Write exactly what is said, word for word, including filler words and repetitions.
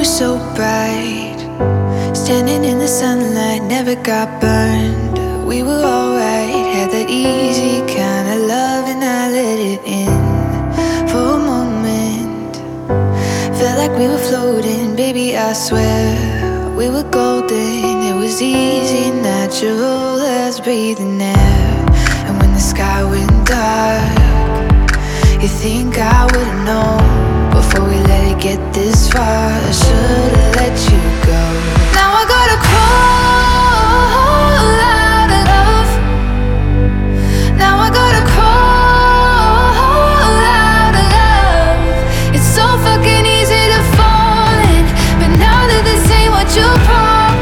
so bright, standing in the sunlight, never got burned. We were alright, had that easy kind of love, and I let it in for a moment. Felt like we were floating, baby, I swear we were golden. It was easy, natural as breathing air. And when the sky went dark, you think I would've known before we let it get this far. I should've let you go. Now I gotta